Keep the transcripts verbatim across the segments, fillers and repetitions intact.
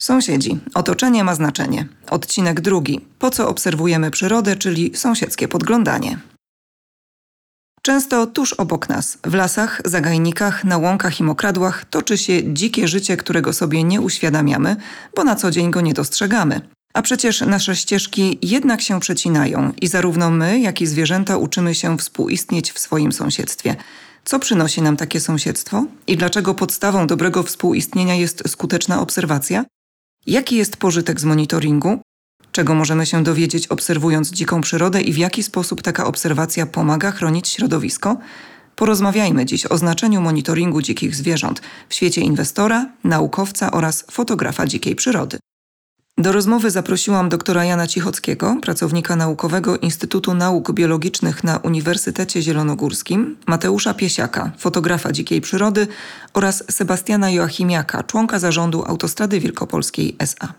Sąsiedzi. Otoczenie ma znaczenie. Odcinek drugi. Po co obserwujemy przyrodę, czyli sąsiedzkie podglądanie. Często tuż obok nas, w lasach, zagajnikach, na łąkach i mokradłach toczy się dzikie życie, którego sobie nie uświadamiamy, bo na co dzień go nie dostrzegamy. A przecież nasze ścieżki jednak się przecinają i zarówno my, jak i zwierzęta uczymy się współistnieć w swoim sąsiedztwie. Co przynosi nam takie sąsiedztwo? I dlaczego podstawą dobrego współistnienia jest skuteczna obserwacja? Jaki jest pożytek z monitoringu? Czego możemy się dowiedzieć obserwując dziką przyrodę i w jaki sposób taka obserwacja pomaga chronić środowisko? Porozmawiajmy dziś o znaczeniu monitoringu dzikich zwierząt w świecie inwestora, naukowca oraz fotografa dzikiej przyrody. Do rozmowy zaprosiłam doktora Jana Cichockiego, pracownika naukowego Instytutu Nauk Biologicznych na Uniwersytecie Zielonogórskim, Mateusza Piesiaka, fotografa dzikiej przyrody oraz Sebastiana Joachimiaka, członka zarządu Autostrady Wielkopolskiej S A.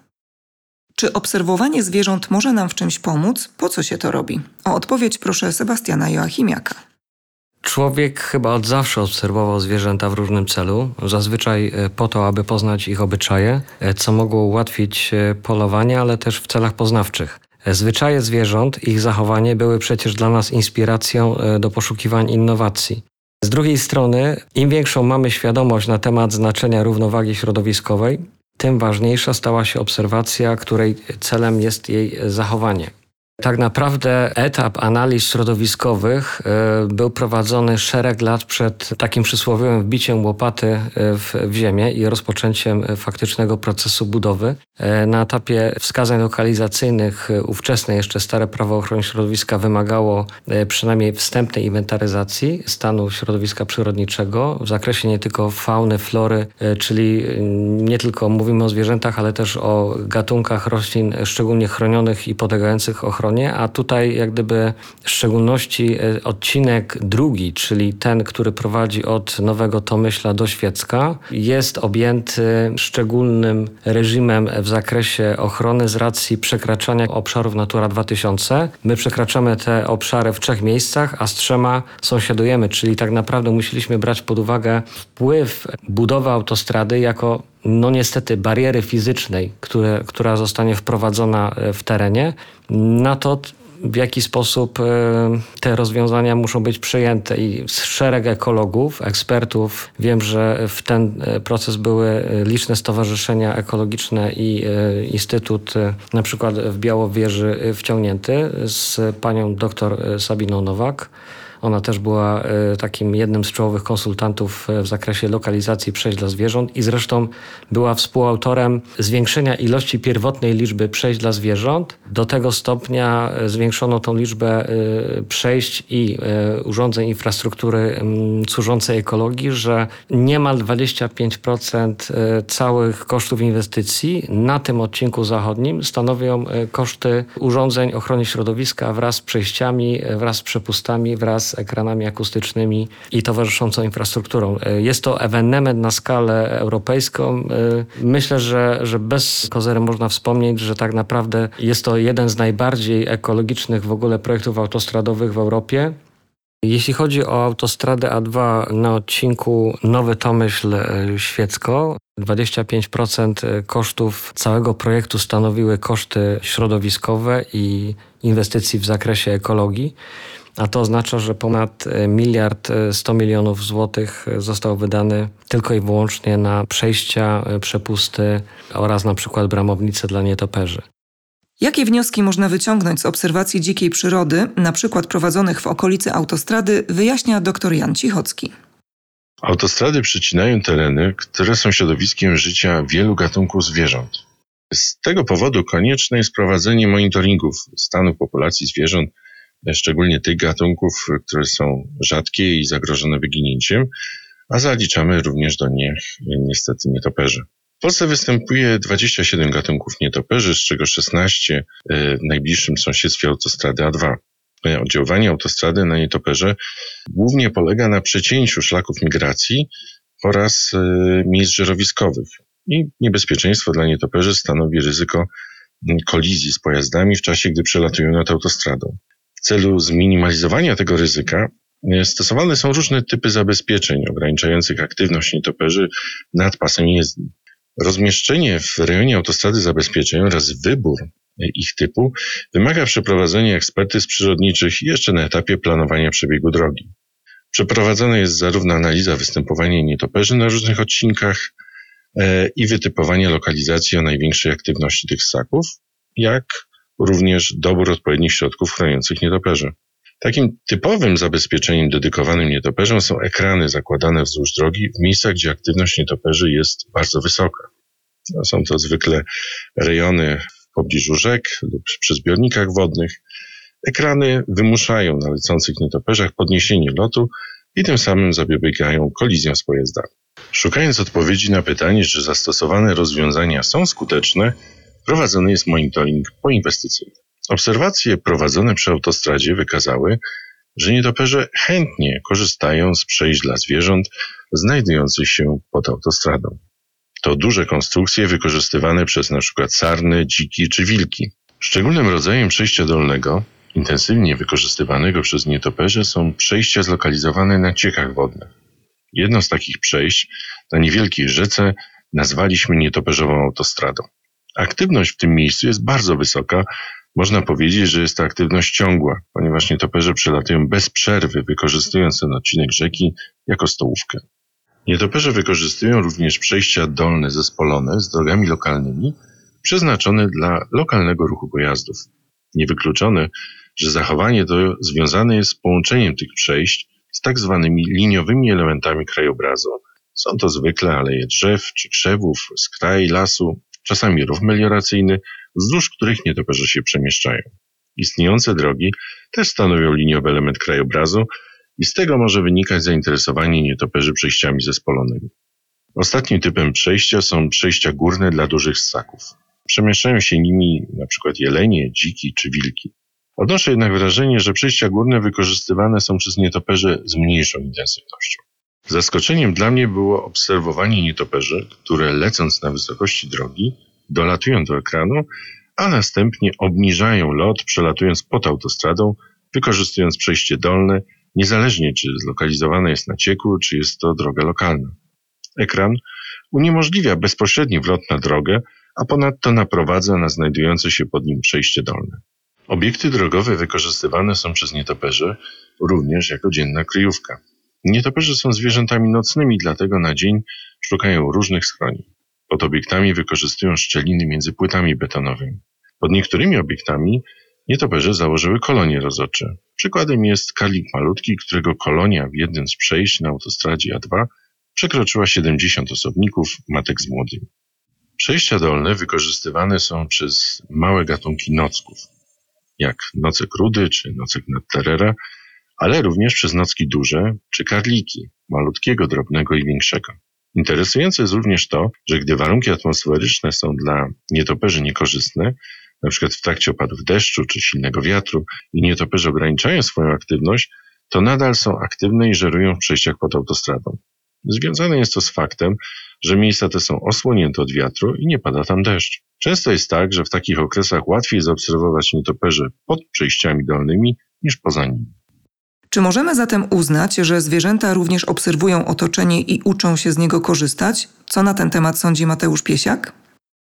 Czy obserwowanie zwierząt może nam w czymś pomóc? Po co się to robi? O odpowiedź proszę Sebastiana Joachimiaka. Człowiek chyba od zawsze obserwował zwierzęta w różnym celu, zazwyczaj po to, aby poznać ich obyczaje, co mogło ułatwić polowanie, ale też w celach poznawczych. Zwyczaje zwierząt, ich zachowanie były przecież dla nas inspiracją do poszukiwań innowacji. Z drugiej strony, im większą mamy świadomość na temat znaczenia równowagi środowiskowej, tym ważniejsza stała się obserwacja, której celem jest jej zachowanie. Tak naprawdę etap analiz środowiskowych y, był prowadzony szereg lat przed takim przysłowiowym wbiciem łopaty w, w ziemię i rozpoczęciem faktycznego procesu budowy. Y, na etapie wskazań lokalizacyjnych y, ówczesne jeszcze stare prawo ochrony środowiska wymagało y, przynajmniej wstępnej inwentaryzacji stanu środowiska przyrodniczego w zakresie nie tylko fauny, flory, y, czyli y, nie tylko mówimy o zwierzętach, ale też o gatunkach roślin szczególnie chronionych i podlegających ochronie. A tutaj jak gdyby w szczególności odcinek drugi, czyli ten, który prowadzi od Nowego Tomyśla do Świecka, jest objęty szczególnym reżimem w zakresie ochrony z racji przekraczania obszarów Natura dwa tysiące. My przekraczamy te obszary w trzech miejscach, a z trzema sąsiadujemy, czyli tak naprawdę musieliśmy brać pod uwagę wpływ budowy autostrady jako no niestety bariery fizycznej, które, która zostanie wprowadzona w terenie, na to, w jaki sposób te rozwiązania muszą być przyjęte. I szereg ekologów, ekspertów, wiem, że w ten proces były liczne stowarzyszenia ekologiczne i Instytut na przykład w Białowieży wciągnięty z panią doktor Sabiną Nowak. Ona też była takim jednym z czołowych konsultantów w zakresie lokalizacji przejść dla zwierząt i zresztą była współautorem zwiększenia ilości pierwotnej liczby przejść dla zwierząt. Do tego stopnia zwiększono tą liczbę przejść i urządzeń infrastruktury służącej ekologii, że niemal dwadzieścia pięć procent całych kosztów inwestycji na tym odcinku zachodnim stanowią koszty urządzeń ochrony środowiska wraz z przejściami, wraz z przepustami, wraz z ekranami akustycznymi i towarzyszącą infrastrukturą. Jest to ewenement na skalę europejską. Myślę, że, że bez kozery można wspomnieć, że tak naprawdę jest to jeden z najbardziej ekologicznych w ogóle projektów autostradowych w Europie. Jeśli chodzi o autostradę A dwa na odcinku Nowy Tomyśl-Świecko, dwadzieścia pięć procent kosztów całego projektu stanowiły koszty środowiskowe i inwestycji w zakresie ekologii. A to oznacza, że ponad miliard sto milionów złotych został wydany tylko i wyłącznie na przejścia, przepusty oraz na przykład bramownice dla nietoperzy. Jakie wnioski można wyciągnąć z obserwacji dzikiej przyrody, na przykład prowadzonych w okolicy autostrady, wyjaśnia dr Jan Cichocki. Autostrady przecinają tereny, które są środowiskiem życia wielu gatunków zwierząt. Z tego powodu konieczne jest prowadzenie monitoringów stanu populacji zwierząt, szczególnie tych gatunków, które są rzadkie i zagrożone wyginięciem, a zaliczamy również do nich niestety nietoperzy. W Polsce występuje dwadzieścia siedem gatunków nietoperzy, z czego szesnaście w najbliższym sąsiedztwie autostrady A dwa. Oddziaływanie autostrady na nietoperze głównie polega na przecięciu szlaków migracji oraz miejsc żerowiskowych. I niebezpieczeństwo dla nietoperzy stanowi ryzyko kolizji z pojazdami w czasie, gdy przelatują nad autostradą. W celu zminimalizowania tego ryzyka stosowane są różne typy zabezpieczeń ograniczających aktywność nietoperzy nad pasem jezdni. Rozmieszczenie w rejonie autostrady zabezpieczeń oraz wybór ich typu wymaga przeprowadzenia ekspertyz przyrodniczych jeszcze na etapie planowania przebiegu drogi. Przeprowadzana jest zarówno analiza występowania nietoperzy na różnych odcinkach e, i wytypowanie lokalizacji o największej aktywności tych ssaków, jak również dobór odpowiednich środków chroniących nietoperzy. Takim typowym zabezpieczeniem dedykowanym nietoperzom są ekrany zakładane wzdłuż drogi w miejscach, gdzie aktywność nietoperzy jest bardzo wysoka. Są to zwykle rejony w pobliżu rzek lub przy zbiornikach wodnych. Ekrany wymuszają na lecących nietoperzach podniesienie lotu i tym samym zapobiegają kolizjom z pojazdami. Szukając odpowiedzi na pytanie, czy zastosowane rozwiązania są skuteczne, prowadzony jest monitoring poinwestycyjny. Obserwacje prowadzone przy autostradzie wykazały, że nietoperze chętnie korzystają z przejść dla zwierząt znajdujących się pod autostradą. To duże konstrukcje wykorzystywane przez np. sarny, dziki czy wilki. Szczególnym rodzajem przejścia dolnego, intensywnie wykorzystywanego przez nietoperze, są przejścia zlokalizowane na ciekach wodnych. Jedno z takich przejść na niewielkiej rzece nazwaliśmy nietoperzową autostradą. Aktywność w tym miejscu jest bardzo wysoka. Można powiedzieć, że jest to aktywność ciągła, ponieważ nietoperze przelatują bez przerwy, wykorzystując ten odcinek rzeki jako stołówkę. Nietoperze wykorzystują również przejścia dolne zespolone z drogami lokalnymi, przeznaczone dla lokalnego ruchu pojazdów. Niewykluczone, że zachowanie to związane jest z połączeniem tych przejść z tak zwanymi liniowymi elementami krajobrazu. Są to zwykle aleje drzew czy krzewów, skraj lasu, czasami rów melioracyjny, wzdłuż których nietoperze się przemieszczają. Istniejące drogi też stanowią liniowy element krajobrazu i z tego może wynikać zainteresowanie nietoperzy przejściami zespolonymi. Ostatnim typem przejścia są przejścia górne dla dużych ssaków. Przemieszczają się nimi np. jelenie, dziki czy wilki. Odnoszę jednak wrażenie, że przejścia górne wykorzystywane są przez nietoperzy z mniejszą intensywnością. Zaskoczeniem dla mnie było obserwowanie nietoperzy, które lecąc na wysokości drogi dolatują do ekranu, a następnie obniżają lot, przelatując pod autostradą, wykorzystując przejście dolne, niezależnie czy zlokalizowane jest na cieku, czy jest to droga lokalna. Ekran uniemożliwia bezpośredni wlot na drogę, a ponadto naprowadza na znajdujące się pod nim przejście dolne. Obiekty drogowe wykorzystywane są przez nietoperzy również jako dzienna kryjówka. Nietoperze są zwierzętami nocnymi, dlatego na dzień szukają różnych schronień. Pod obiektami wykorzystują szczeliny między płytami betonowymi. Pod niektórymi obiektami nietoperze założyły kolonie rozrodcze. Przykładem jest karlik malutki, którego kolonia w jednym z przejść na autostradzie A dwa przekroczyła siedemdziesiąt osobników, matek z młodymi. Przejścia dolne wykorzystywane są przez małe gatunki nocków, jak nocek rudy czy nocek nadterera, ale również przez nocki duże czy karliki, malutkiego, drobnego i większego. Interesujące jest również to, że gdy warunki atmosferyczne są dla nietoperzy niekorzystne, np. w trakcie opadów deszczu czy silnego wiatru, i nietoperze ograniczają swoją aktywność, to nadal są aktywne i żerują w przejściach pod autostradą. Związane jest to z faktem, że miejsca te są osłonięte od wiatru i nie pada tam deszcz. Często jest tak, że w takich okresach łatwiej zaobserwować nietoperzy pod przejściami dolnymi niż poza nimi. Czy możemy zatem uznać, że zwierzęta również obserwują otoczenie i uczą się z niego korzystać? Co na ten temat sądzi Mateusz Piesiak?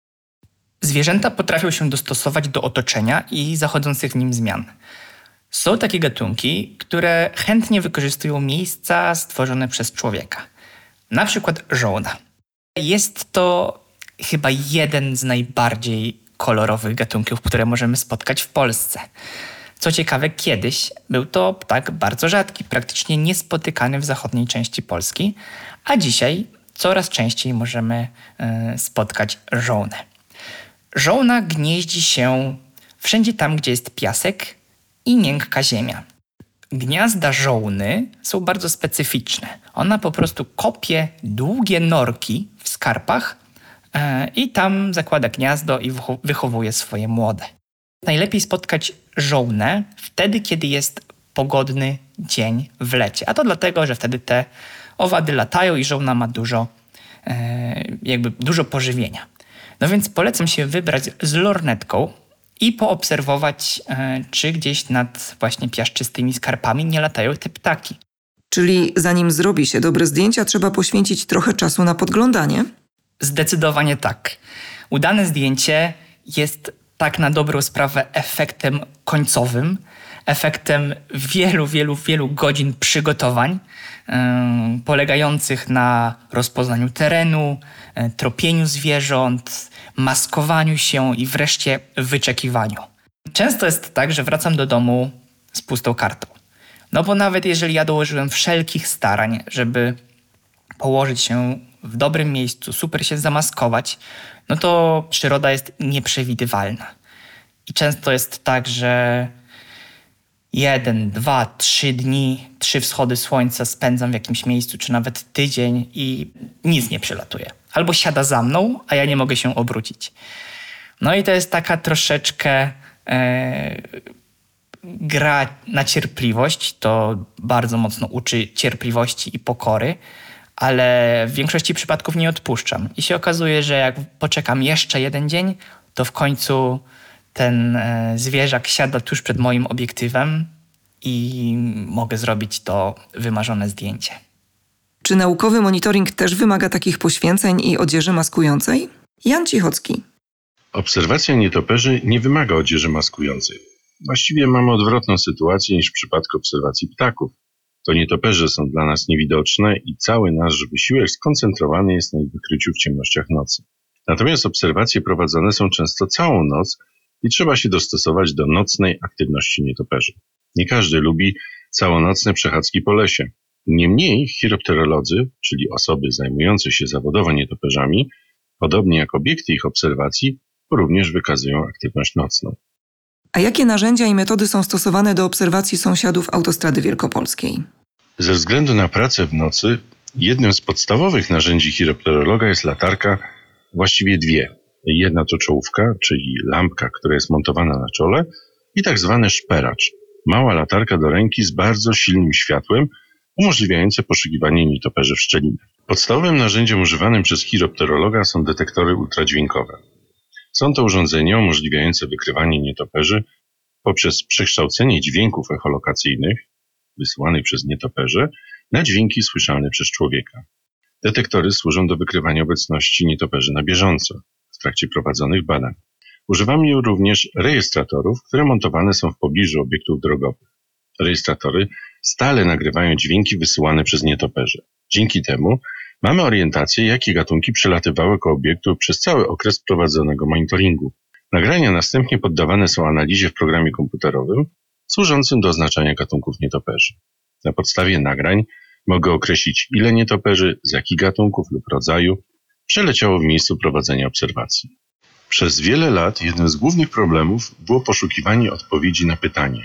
Zwierzęta potrafią się dostosować do otoczenia i zachodzących w nim zmian. Są takie gatunki, które chętnie wykorzystują miejsca stworzone przez człowieka. Na przykład żołna. Jest to chyba jeden z najbardziej kolorowych gatunków, które możemy spotkać w Polsce. Co ciekawe, kiedyś był to ptak bardzo rzadki, praktycznie niespotykany w zachodniej części Polski, a dzisiaj coraz częściej możemy y, spotkać żołnę. Żołna gnieździ się wszędzie tam, gdzie jest piasek i miękka ziemia. Gniazda żołny są bardzo specyficzne. Ona po prostu kopie długie norki w skarpach yy, i tam zakłada gniazdo i wychowuje swoje młode. Najlepiej spotkać żołnę wtedy, kiedy jest pogodny dzień w lecie. A to dlatego, że wtedy te owady latają i żołna ma dużo, yy, jakby dużo pożywienia. No więc polecam się wybrać z lornetką i poobserwować, yy, czy gdzieś nad właśnie piaszczystymi skarpami nie latają te ptaki. Czyli zanim zrobi się dobre zdjęcia, trzeba poświęcić trochę czasu na podglądanie? Zdecydowanie tak. Udane zdjęcie jest tak na dobrą sprawę efektem końcowym, efektem wielu, wielu, wielu godzin przygotowań yy, polegających na rozpoznaniu terenu, yy, tropieniu zwierząt, maskowaniu się i wreszcie wyczekiwaniu. Często jest tak, że wracam do domu z pustą kartą. No bo nawet jeżeli ja dołożyłem wszelkich starań, żeby położyć się w dobrym miejscu, super się zamaskować, no to przyroda jest nieprzewidywalna. I często jest tak, że jeden, dwa, trzy dni, trzy wschody słońca spędzam w jakimś miejscu, czy nawet tydzień i nic nie przylatuje. Albo siada za mną, a ja nie mogę się obrócić. No i to jest taka troszeczkę e, gra na cierpliwość. To bardzo mocno uczy cierpliwości i pokory, ale w większości przypadków nie odpuszczam. I się okazuje, że jak poczekam jeszcze jeden dzień, to w końcu ten e, zwierzak siada tuż przed moim obiektywem i mogę zrobić to wymarzone zdjęcie. Czy naukowy monitoring też wymaga takich poświęceń i odzieży maskującej? Jan Cichocki. Obserwacja nietoperzy nie wymaga odzieży maskującej. Właściwie mamy odwrotną sytuację niż w przypadku obserwacji ptaków. To nietoperze są dla nas niewidoczne i cały nasz wysiłek skoncentrowany jest na ich wykryciu w ciemnościach nocy. Natomiast obserwacje prowadzone są często całą noc i trzeba się dostosować do nocnej aktywności nietoperzy. Nie każdy lubi całonocne przechadzki po lesie. Niemniej chiropterolodzy, czyli osoby zajmujące się zawodowo nietoperzami, podobnie jak obiekty ich obserwacji, również wykazują aktywność nocną. A jakie narzędzia i metody są stosowane do obserwacji sąsiadów autostrady wielkopolskiej? Ze względu na pracę w nocy, jednym z podstawowych narzędzi chiropterologa jest latarka, właściwie dwie. Jedna to czołówka, czyli lampka, która jest montowana na czole, i tak zwany szperacz, mała latarka do ręki z bardzo silnym światłem, umożliwiające poszukiwanie nietoperzy w szczelinach. Podstawowym narzędziem używanym przez chiropterologa są detektory ultradźwiękowe. Są to urządzenia umożliwiające wykrywanie nietoperzy poprzez przekształcenie dźwięków echolokacyjnych wysyłanych przez nietoperze na dźwięki słyszalne przez człowieka. Detektory służą do wykrywania obecności nietoperzy na bieżąco w trakcie prowadzonych badań. Używamy również rejestratorów, które montowane są w pobliżu obiektów drogowych. Rejestratory stale nagrywają dźwięki wysyłane przez nietoperze. Dzięki temu mamy orientację, jakie gatunki przelatywały koło obiektu przez cały okres prowadzonego monitoringu. Nagrania następnie poddawane są analizie w programie komputerowym służącym do oznaczania gatunków nietoperzy. Na podstawie nagrań mogę określić, ile nietoperzy, z jakich gatunków lub rodzaju przeleciało w miejscu prowadzenia obserwacji. Przez wiele lat jednym z głównych problemów było poszukiwanie odpowiedzi na pytanie,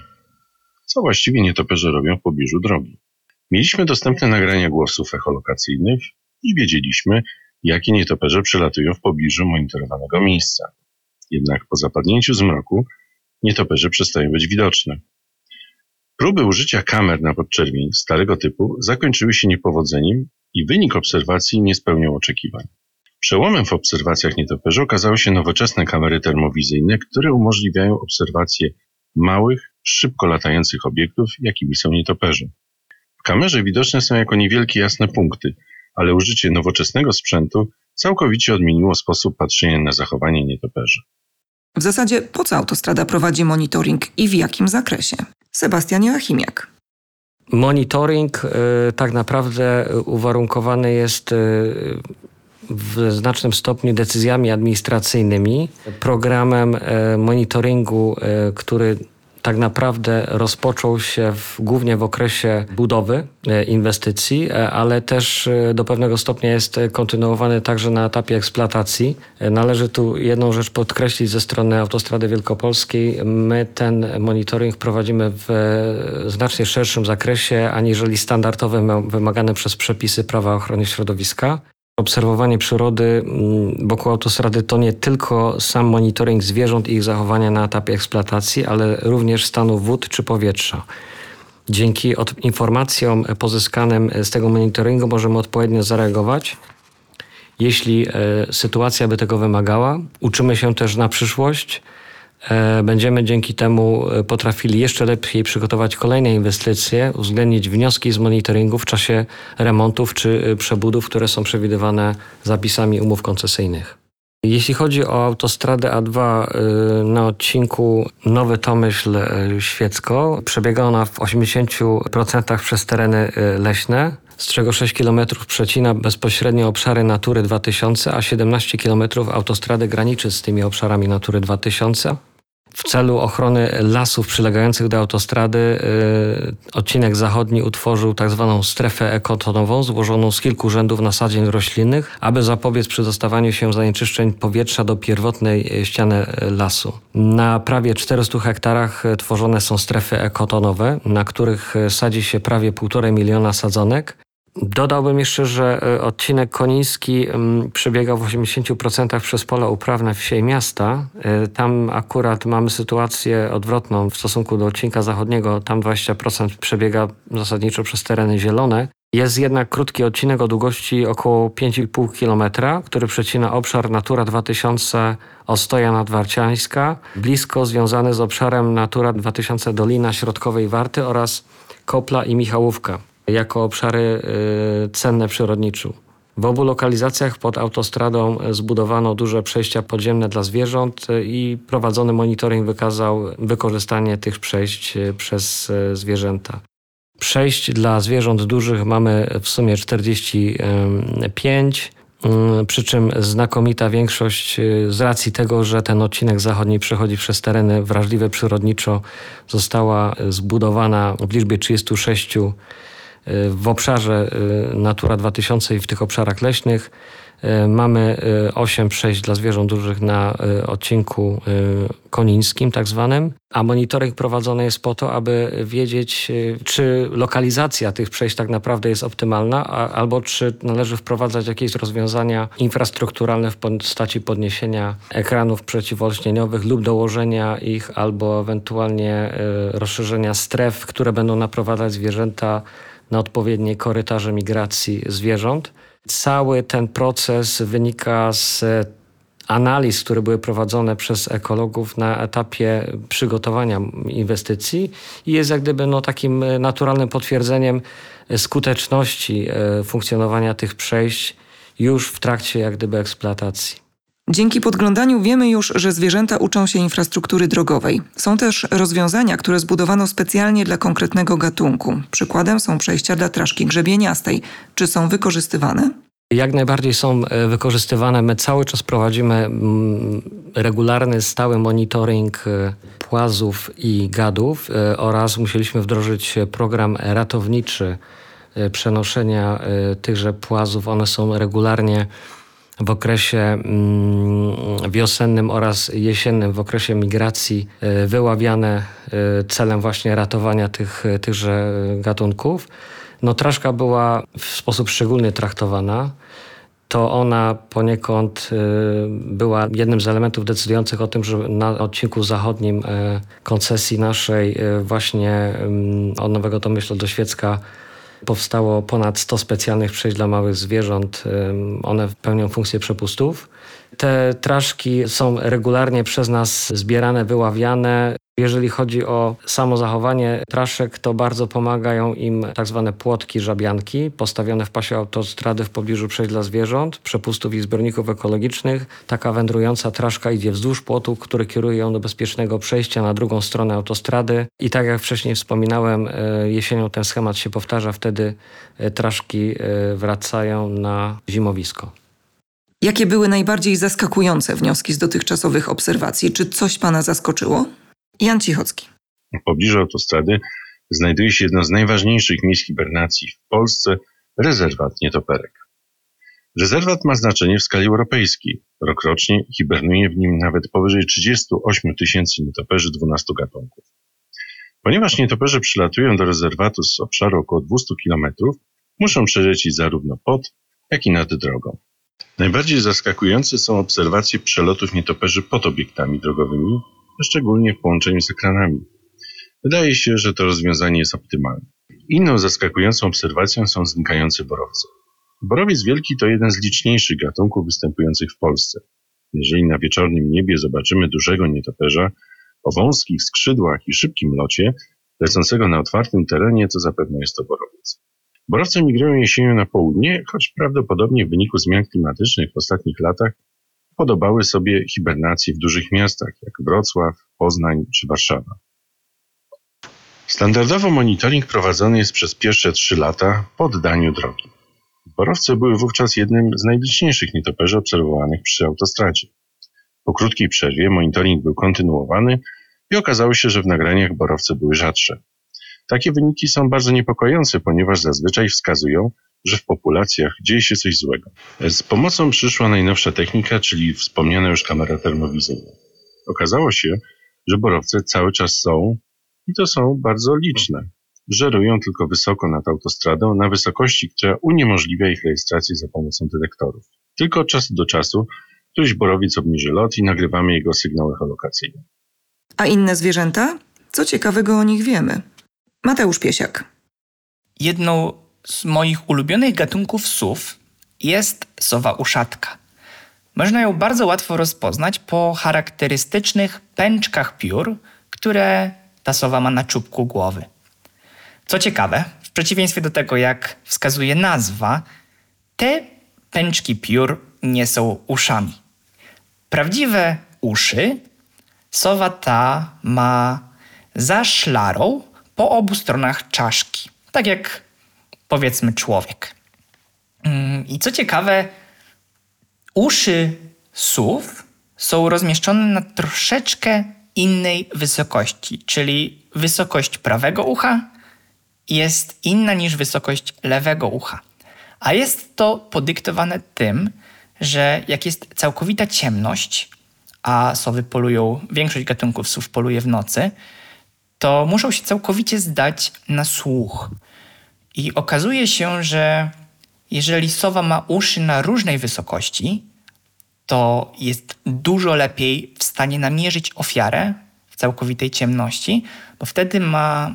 co właściwie nietoperze robią w pobliżu drogi. Mieliśmy dostępne nagrania głosów echolokacyjnych i wiedzieliśmy, jakie nietoperze przelatują w pobliżu monitorowanego miejsca. Jednak po zapadnięciu zmroku nietoperze przestają być widoczne. Próby użycia kamer na podczerwień starego typu zakończyły się niepowodzeniem i wynik obserwacji nie spełniał oczekiwań. Przełomem w obserwacjach nietoperzy okazały się nowoczesne kamery termowizyjne, które umożliwiają obserwację małych, szybko latających obiektów, jakimi są nietoperze. W kamerze widoczne są jako niewielkie jasne punkty, ale użycie nowoczesnego sprzętu całkowicie odmieniło sposób patrzenia na zachowanie nietoperzy. W zasadzie po co autostrada prowadzi monitoring i w jakim zakresie? Sebastian Joachimiak. Monitoring y, tak naprawdę uwarunkowany jest y, w znacznym stopniu decyzjami administracyjnymi, programem y, monitoringu, y, który tak naprawdę rozpoczął się w, głównie w okresie budowy e, inwestycji, e, ale też e, do pewnego stopnia jest kontynuowany także na etapie eksploatacji. E, należy tu jedną rzecz podkreślić ze strony Autostrady Wielkopolskiej. My ten monitoring prowadzimy w e, znacznie szerszym zakresie, aniżeli standardowe wymagane przez przepisy prawa ochrony środowiska. Obserwowanie przyrody wokół autostrady to nie tylko sam monitoring zwierząt i ich zachowania na etapie eksploatacji, ale również stanu wód czy powietrza. Dzięki od informacjom pozyskanym z tego monitoringu możemy odpowiednio zareagować, jeśli e, sytuacja by tego wymagała. Uczymy się też na przyszłość, Będziemy dzięki temu potrafili jeszcze lepiej przygotować kolejne inwestycje, uwzględnić wnioski z monitoringu w czasie remontów czy przebudów, które są przewidywane zapisami umów koncesyjnych. Jeśli chodzi o autostradę A dwa na odcinku Nowy Tomyśl-Świecko, przebiega ona w osiemdziesięciu procentach przez tereny leśne, z czego sześć kilometrów przecina bezpośrednio obszary Natury dwa tysiące, a siedemnaście kilometrów autostrady graniczy z tymi obszarami Natury dwa tysiące. W celu ochrony lasów przylegających do autostrady yy, odcinek zachodni utworzył tak zwaną strefę ekotonową złożoną z kilku rzędów nasadzeń roślinnych, aby zapobiec przedostawaniu się zanieczyszczeń powietrza do pierwotnej ściany lasu. Na prawie czterystu hektarach tworzone są strefy ekotonowe, na których sadzi się prawie półtorej miliona sadzonek. Dodałbym jeszcze, że odcinek koniński przebiega w osiemdziesięciu procentach przez pola uprawne wsi i miasta. Tam akurat mamy sytuację odwrotną w stosunku do odcinka zachodniego. Tam dwadzieścia procent przebiega zasadniczo przez tereny zielone. Jest jednak krótki odcinek o długości około pięć i pół kilometra, który przecina obszar Natura dwa tysiące Ostoja Nadwarciańska, blisko związany z obszarem Natura dwa tysiące Dolina Środkowej Warty oraz Kopla i Michałówka, jako obszary y, cenne przyrodniczo. W obu lokalizacjach pod autostradą zbudowano duże przejścia podziemne dla zwierząt i prowadzony monitoring wykazał wykorzystanie tych przejść przez zwierzęta. Przejść dla zwierząt dużych mamy w sumie czterdzieści pięć, przy czym znakomita większość z racji tego, że ten odcinek zachodni przechodzi przez tereny wrażliwe przyrodniczo, została zbudowana w liczbie trzydziestu sześciu w obszarze Natura dwa tysiące i w tych obszarach leśnych. Mamy osiem przejść dla zwierząt dużych na odcinku konińskim tak zwanym, a monitoring prowadzony jest po to, aby wiedzieć, czy lokalizacja tych przejść tak naprawdę jest optymalna, a, albo czy należy wprowadzać jakieś rozwiązania infrastrukturalne w postaci podniesienia ekranów przeciwolśnieniowych lub dołożenia ich, albo ewentualnie rozszerzenia stref, które będą naprowadzać zwierzęta na odpowiednie korytarze migracji zwierząt. Cały ten proces wynika z analiz, które były prowadzone przez ekologów na etapie przygotowania inwestycji i jest jak gdyby no, takim naturalnym potwierdzeniem skuteczności funkcjonowania tych przejść już w trakcie jak gdyby eksploatacji. Dzięki podglądaniu wiemy już, że zwierzęta uczą się infrastruktury drogowej. Są też rozwiązania, które zbudowano specjalnie dla konkretnego gatunku. Przykładem są przejścia dla traszki grzebieniastej. Czy są wykorzystywane? Jak najbardziej są wykorzystywane. My cały czas prowadzimy regularny, stały monitoring płazów i gadów oraz musieliśmy wdrożyć program ratowniczy przenoszenia tychże płazów. One są regularnie w okresie wiosennym oraz jesiennym, w okresie migracji wyławiane celem właśnie ratowania tych, tychże gatunków. No, traszka była w sposób szczególny traktowana. To ona poniekąd była jednym z elementów decydujących o tym, że na odcinku zachodnim koncesji naszej właśnie od Nowego Tomyśla do Świecka powstało ponad sto specjalnych przejść dla małych zwierząt. One pełnią funkcję przepustów. Te traszki są regularnie przez nas zbierane, wyławiane. Jeżeli chodzi o samo zachowanie traszek, to bardzo pomagają im tak zwane płotki żabianki postawione w pasie autostrady w pobliżu przejść dla zwierząt, przepustów i zbiorników ekologicznych. Taka wędrująca traszka idzie wzdłuż płotu, który kieruje ją do bezpiecznego przejścia na drugą stronę autostrady. I tak jak wcześniej wspominałem, jesienią ten schemat się powtarza, wtedy traszki wracają na zimowisko. Jakie były najbardziej zaskakujące wnioski z dotychczasowych obserwacji? Czy coś Pana zaskoczyło? Jan Cichocki. W pobliżu autostrady znajduje się jedno z najważniejszych miejsc hibernacji w Polsce – rezerwat nietoperek. Rezerwat ma znaczenie w skali europejskiej. Rokrocznie hibernuje w nim nawet powyżej trzydziestu ośmiu tysięcy nietoperzy dwunastu gatunków. Ponieważ nietoperze przylatują do rezerwatu z obszaru około dwieście kilometrów, muszą przelecieć zarówno pod, jak i nad drogą. Najbardziej zaskakujące są obserwacje przelotów nietoperzy pod obiektami drogowymi, szczególnie w połączeniu z ekranami. Wydaje się, że to rozwiązanie jest optymalne. Inną zaskakującą obserwacją są znikające borowce. Borowiec wielki to jeden z liczniejszych gatunków występujących w Polsce. Jeżeli na wieczornym niebie zobaczymy dużego nietoperza o wąskich skrzydłach i szybkim locie, lecącego na otwartym terenie, to zapewne jest to borowiec. Borowce migrują jesienią na południe, choć prawdopodobnie w wyniku zmian klimatycznych w ostatnich latach podobały sobie hibernację w dużych miastach, jak Wrocław, Poznań czy Warszawa. Standardowo monitoring prowadzony jest przez pierwsze trzy lata po oddaniu drogi. Borowce były wówczas jednym z najliczniejszych nietoperzy obserwowanych przy autostradzie. Po krótkiej przerwie monitoring był kontynuowany i okazało się, że w nagraniach borowce były rzadsze. Takie wyniki są bardzo niepokojące, ponieważ zazwyczaj wskazują, że w populacjach dzieje się coś złego. Z pomocą przyszła najnowsza technika, czyli wspomniana już kamera termowizyjna. Okazało się, że borowce cały czas są i to są bardzo liczne. Żerują tylko wysoko nad autostradą, na wysokości, która uniemożliwia ich rejestrację za pomocą detektorów. Tylko od czasu do czasu któryś borowiec obniży lot i nagrywamy jego sygnały echolokacyjne. A inne zwierzęta? Co ciekawego o nich wiemy? Mateusz Piesiak. Jedną z moich ulubionych gatunków sów jest sowa uszatka. Można ją bardzo łatwo rozpoznać po charakterystycznych pęczkach piór, które ta sowa ma na czubku głowy. Co ciekawe, w przeciwieństwie do tego, jak wskazuje nazwa, te pęczki piór nie są uszami. Prawdziwe uszy sowa ta ma za szlarą po obu stronach czaszki, tak jak powiedzmy człowiek. I co ciekawe, uszy sów są rozmieszczone na troszeczkę innej wysokości, czyli wysokość prawego ucha jest inna niż wysokość lewego ucha. A jest to podyktowane tym, że jak jest całkowita ciemność, a sowy polują, większość gatunków sów poluje w nocy, to muszą się całkowicie zdać na słuch. I okazuje się, że jeżeli sowa ma uszy na różnej wysokości, to jest dużo lepiej w stanie namierzyć ofiarę w całkowitej ciemności, bo wtedy ma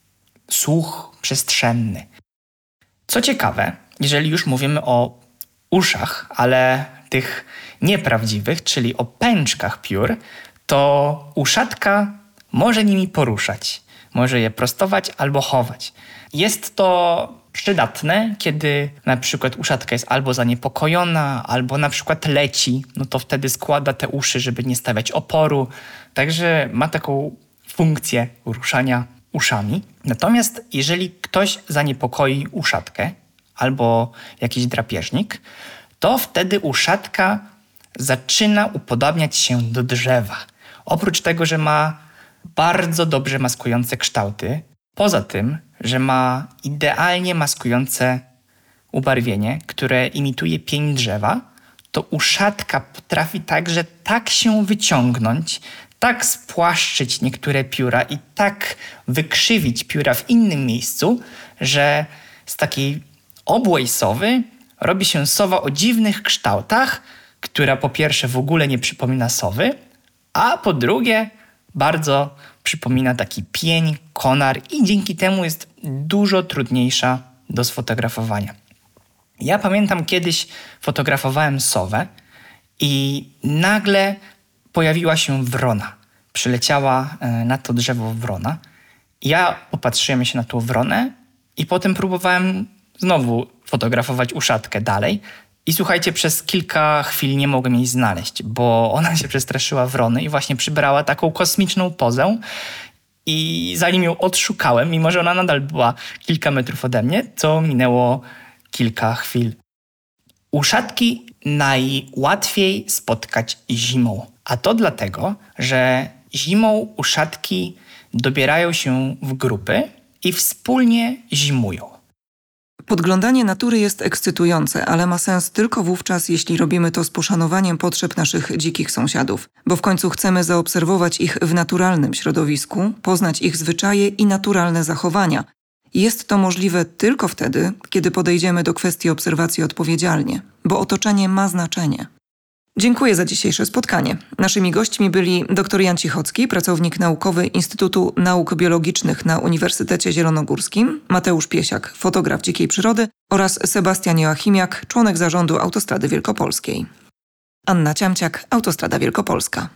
słuch przestrzenny. Co ciekawe, jeżeli już mówimy o uszach, ale tych nieprawdziwych, czyli o pęczkach piór, to uszatka może nimi poruszać. Może je prostować albo chować. Jest to przydatne, kiedy na przykład uszatka jest albo zaniepokojona, albo na przykład leci, no to wtedy składa te uszy, żeby nie stawiać oporu. Także ma taką funkcję ruszania uszami. Natomiast jeżeli ktoś zaniepokoi uszatkę albo jakiś drapieżnik, to wtedy uszatka zaczyna upodabniać się do drzewa. Oprócz tego, że ma bardzo dobrze maskujące kształty, poza tym, że ma idealnie maskujące ubarwienie, które imituje pień drzewa, to uszatka potrafi także tak się wyciągnąć, tak spłaszczyć niektóre pióra i tak wykrzywić pióra w innym miejscu, że z takiej obłej sowy robi się sowa o dziwnych kształtach, która po pierwsze w ogóle nie przypomina sowy, a po drugie bardzo przypomina taki pień, konar i dzięki temu jest dużo trudniejsza do sfotografowania. Ja pamiętam, kiedyś fotografowałem sowę i nagle pojawiła się wrona. Przyleciała na to drzewo wrona. Ja popatrzyłem się na tą wronę i potem próbowałem znowu fotografować uszatkę dalej. I słuchajcie, przez kilka chwil nie mogłem jej znaleźć, bo ona się przestraszyła wrony i właśnie przybrała taką kosmiczną pozę. I zanim ją odszukałem, mimo że ona nadal była kilka metrów ode mnie, to minęło kilka chwil. Uszatki najłatwiej spotkać zimą. A to dlatego, że zimą uszatki dobierają się w grupy i wspólnie zimują. Podglądanie natury jest ekscytujące, ale ma sens tylko wówczas, jeśli robimy to z poszanowaniem potrzeb naszych dzikich sąsiadów, bo w końcu chcemy zaobserwować ich w naturalnym środowisku, poznać ich zwyczaje i naturalne zachowania. Jest to możliwe tylko wtedy, kiedy podejdziemy do kwestii obserwacji odpowiedzialnie, bo otoczenie ma znaczenie. Dziękuję za dzisiejsze spotkanie. Naszymi gośćmi byli dr Jan Cichocki, pracownik naukowy Instytutu Nauk Biologicznych na Uniwersytecie Zielonogórskim, Mateusz Piesiak, fotograf dzikiej przyrody oraz Sebastian Joachimiak, członek zarządu Autostrady Wielkopolskiej. Anna Ciamciak, Autostrada Wielkopolska.